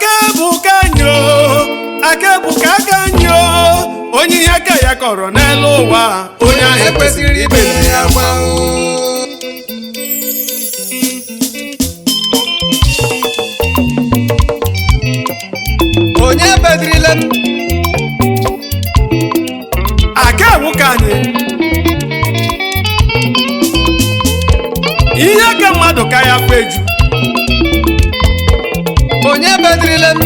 Akebuka kanyo onye ihe aka ya kọrọ n'elu ụwa onye ahụ ekwesịrị ibele ya akwa onye bedrile m Akebuka anyị ihe ka mmadụ ka ya feju onye bedrile m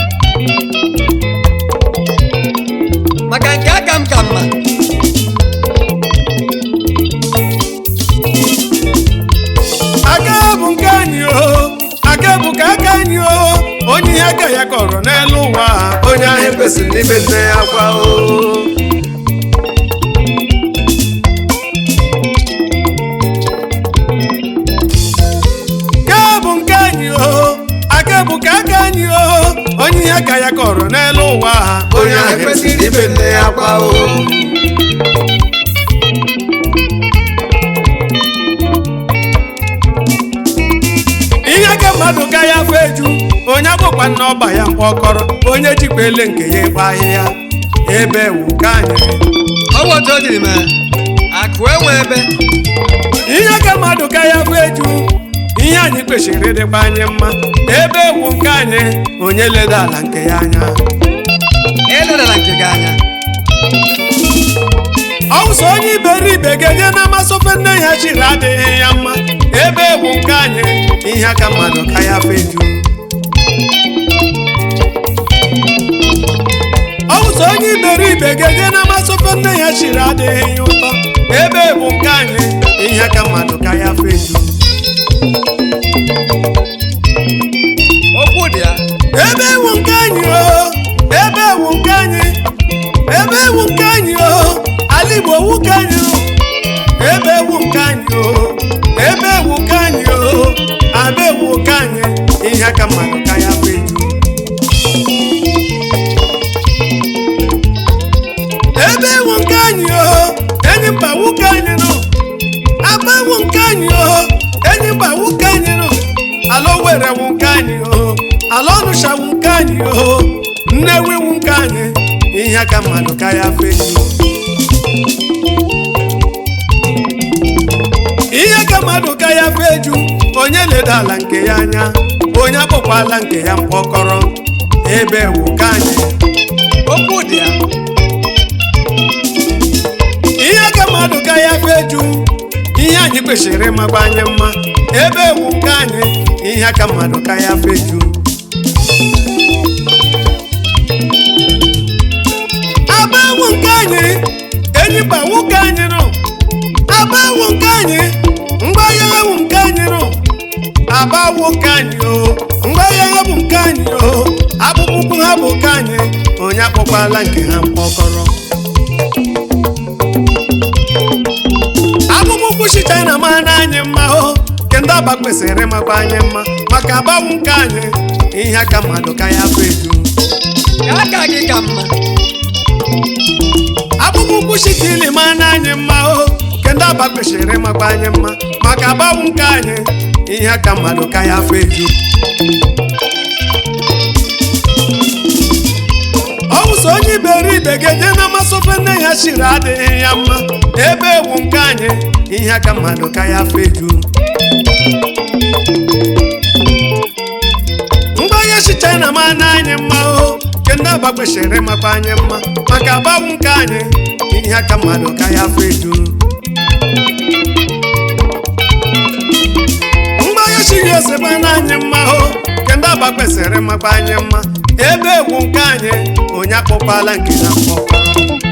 maka nke aka m ka mma Akebuka anyị Akebuka aka anyị onye ihe aka ya kọrọ n'elu ụwa onye ahụ ekwesịrị ibe nne ya akwa Akebuka aka anyị onye ihe aka ya kọrọ n'elu ụwa onye ahụ ekwesịrị ibe nne ya akwa ihe ka mmadụ ka ya feju onye bụkwa n'ọba ya mkpọkọrọ onye jikwa ele nke ya ịgba ahịhịa ebe ewu ka anyị ọwọtọ jiri mee akụ enwe ebe ihe ka mmadụ ka ya feju ihe anyị kwesịrị ịdịkwa anyị mma ebe ewu nke anyị onye ledo ala nke ya anya eledala nke gị anya ọwụsọ onye iberibe ga-enye na-amasị ofe nne ya chiri adịghị ya mma ebe ewu nke anyị ihe ka mmadụ ka ya feju ọwụsọ onye iberibe ga-enye na-amasị ofe nne ya chiri adịghị ya ụtọ ebe ewu nke anyị ihe ka mmadụ ka ya feju okwu dị ya ebe ewu nke anyị ebe ewu nke anyị ebe ewu nke anyị ala Igbo ewu nke anyị ebe ewu nke anyị ebe ewu nke anyị aba ewu nke anyị ihe ka mmadụ ka ya feju ebe ewu nke anyị enyi mba ewu nke anyị nọ aba ewu nke anyị enyi mba ewu nke anyị nọ ala Owerri ewu nke anyị ala Ọnụsha ewu nke anyị Nnewi ewu nke anyị ihe ka mmadụ ka ya feju ihe ka mmadụ ka ya feju onye ledo ala nke ya anya onye akpọkwala nke ya mkpọkọrọ ebe ewu ka anyị okwu dị ya ihe ka mmadụ ka ya feju ihe anyị kwesịrị ịmakwa anyị mma ebe ewu nke anyị ihe ka mmadụ ka ya feju aba ewu nke anyị enyi mba ewu nke anyị nọ aba ewu nke anyị mgbagha ewu nke anyị nọ aba ewu nke anyị mgbagha ewu nke anyị akpụkpọ ụkwụ ha bụ nke anyị onye akpọkwala nke ha mkpọkọrọ akpụkpọ ụkwụ chita na mana anyị mma nke ndị Aba kwesịrị ịmakwa anyị mma maka agbanwe nke anyị ihe ka mmadụ ka ya feju aka gị ka mma akpụkpọ ụkwụ chitili mana anyị mma nke ndị Aba kwesịrị ịmakwa anyị mma maka agbanwe nke anyị ihe ka mmadụ ka ya feju ọwụsọ onye iberibe ga-enye na-amasị ofe nne ya chiri adịghị ya mma ebe ewu nke anyị ihe ka mmadụ ka ya feju mgbanye chicha na mana anyị mma nke ndị Aba kwesịrị ịmakwa anyị mma maka agbanwe nke anyị ihe ka mmadụ ka ya feju mgbanye chiri oseba na anyị mma nke ndị Aba kwesịrị ịmakwa anyị mma ebe ewu nke anyị onye akpọkwala nke na mkpọkọrọ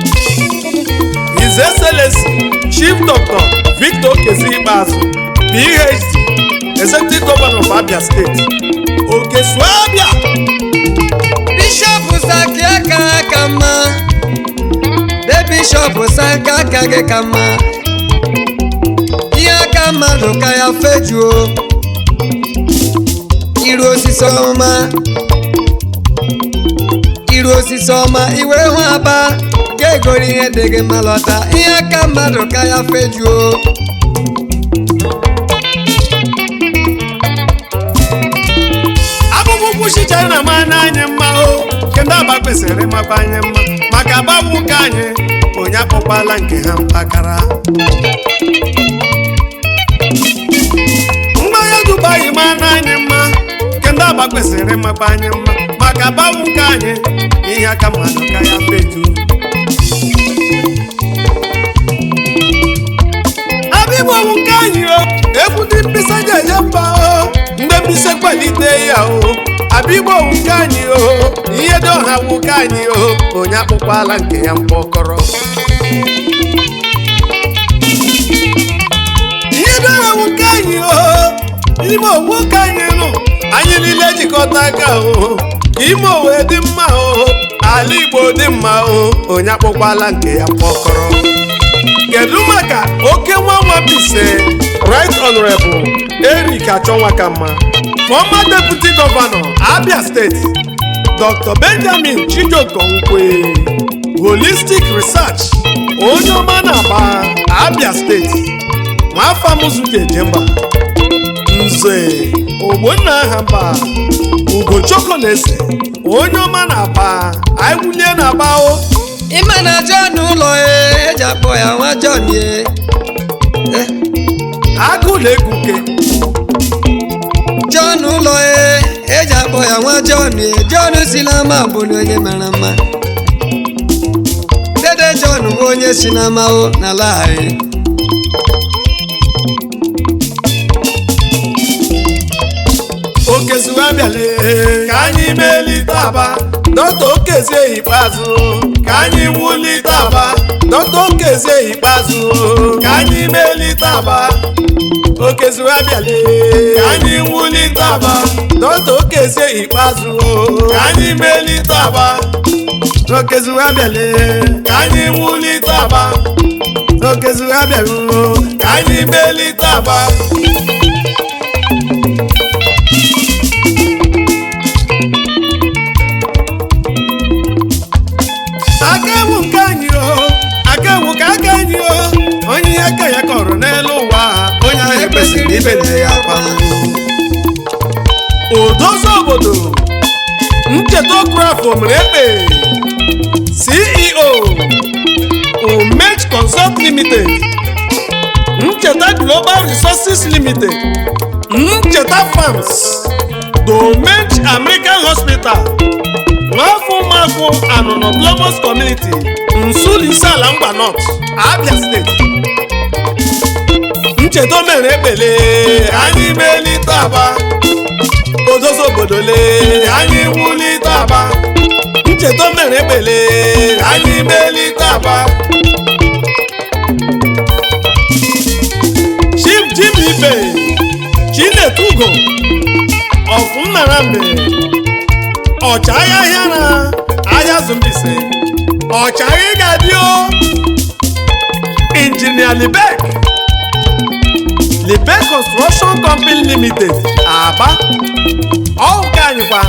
His Excellency Chief Dr. Victor Okezi Ikpeazụ PhD Executive Governor of Abia State Okesuabia Bishop Saki aka ka mma the Bishop Saki aka gị ka mma ihe aka mmadụ ka ya fejuo iru osisi ọma iwere hụ Aba ga-egoro ihe dị gị mma lọta ihe aka mmadụ ka ya fejuo akpụkpọ chichara na ma n'anya mma o kenda aba kwesịrị ịmakwa anya mma maka aba nwoke anyị onye akpọkwala nke ha mpakara mmanya Dubai ma n'anya mma kenda aba kwesịrị ịmakwa anya mma maka aba nwoke anyị ihe aka mmadụ ka ya fetu abịgbo nwoke anyị o egwu ndị mbisa ji eje mba o ndị mbisa kwalite ya o abịgbo nwoke anyị o ihe dị ọha nwoke anyị o onye akpụkwala nke ya mkpọkọrọ ihe dị ọha nwoke anyị o ime nwoke anyị nụ anyị niile jikọta aka o ka ime owe dị mma o ala Igbo dị mma o onye akpụkwala nke ya mkpọkọrọ kedu maka oke nwa Bise Right Honorable Eric Achonwakamma former Deputy Governor Abia State Dr. Benjamin Chijioke Nkwe Holistic Research onye ọma na-aba Abia State nwafọ Amuzuke Jemba Nze Ogbonna Ahamba Ugochukwu na-ese onye ọma na-aba anyị wulie na-aba o ịma na John ụlọ eji akpọ ya nwa John agụ na-ekuke John ụlọ eji akpọ ya nwa John John si n'ama bụ na onye mara mma Dede John bụ onye si n'ama o n'ala anyị Okezu abịala ka anyị melite Aba Dr. Okezie Ikpeazụ ka anyị wulite Aba Dr. Okezie Ikpeazụ ka anyị melite Aba Okezu abịala ka anyị wulite Aba Dr. Okezie Ikpeazụ ka anyị melite Aba Okezu abịala ka anyị wulite Aba Okezu abịala ka anyị melite Aba Akawu nke anyị o akawu ka aka anyị o onye ihe aka ya kọrọ n'elu ụwa onye ahụ ekwesịrị ibele ya akwa odozi obodo ncheta Okrafọ mere ekpe CEO Omech Consult Limited ncheta Global Resources Limited ncheta Farms Domech American Hospital nwafọ ụmụafọ Anụnọ Globus Community Nsulisala Ngwa North Abia State ncheta mere ekpele anyị melite Aba odozi obodo le anyị wulite Aba ncheta mere ekpele anyị melite Aba Chief Jim Ibe Chinetugo of Nnarambe ọchagha ahịa na ahịa Zumbise ọchagha ga-adịo Engineer Libek Construction Company Limited Aba ọka anyịkwa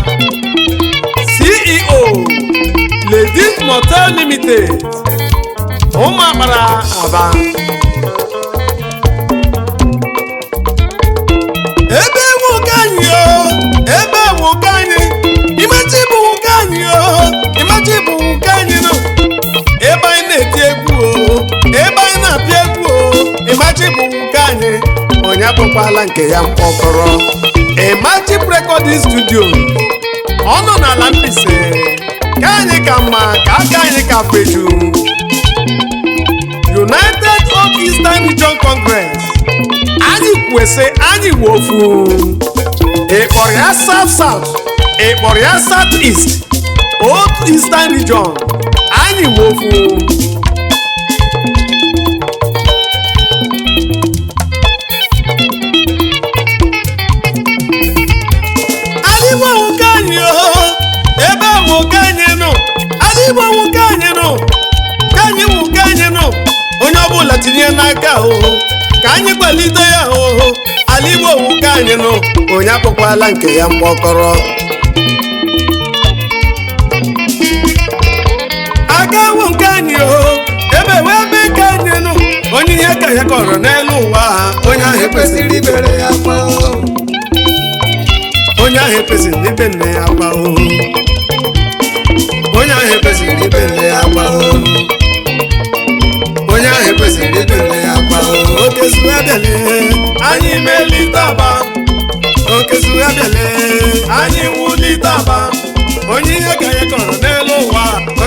CEO Ladies Motel Limited Ụmụakpara Aba ebe nwoke anyị o ebe nwoke anyị imechi bụ nwoke anyị o imechi bụ nwoke anyị nọ ebe anyị na-eti egwu o ebe anyị na-apịa egwu o imechi bụ nwoke anyị onye akpọkwala nke ya mkpọkọrọ Imachi Recording Studio ọ nọ n'ala Mbaise ka anyị ka mma ka aka anyị ka feju United Old Eastern Region Congress anyị kwesị anyị wofu ịkpọrọ ya South South ịkpọrọ ya South East Old Eastern Region anyị wofu adịgbo nwoke anyị o ebe nwoke anyị nọ adịgbo nwoke anyị nọ ka anyị nwoke anyị nọ onye ọbụla tinye n'aka o ka anyị kwalite ya o ala Igbo nwoke anyị nọ onye akpọkwala nke ya mkpọkọrọ akawu nke anyị o ebe wee be ka anyị nọ onye ihe ka ya kọrọ n'elu ụwa onye ahụ ekwesịrị ibere ya akwa onye ahụ ekwesịrị ibe nne ya agba o onye ahụ ekwesịrị ibele ya agba o onye ahụ ekwesịrị ibele ya agba o okezu abịale anyị melite aba okezu abịale anyị wulite aba onye ihe ka ya kọrọ n'elu ụwa